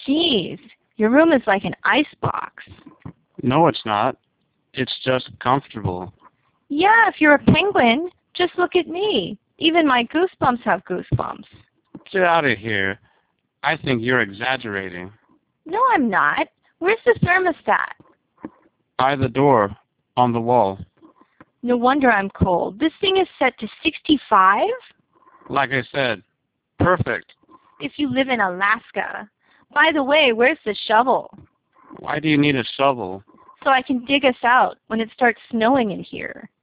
Geez, your room is like an icebox. No, it's not. It's just comfortable. Yeah, if you're a penguin, just look at me. Even my goosebumps have goosebumps. Get out of here. I think you're exaggerating. No, I'm not. Where's the thermostat? By the door, on the wall. No wonder I'm cold. This thing is set to 65? Like I said, perfect. If you live in Alaska. By the way, where's the shovel? Why do you need a shovel? So I can dig us out when it starts snowing in here.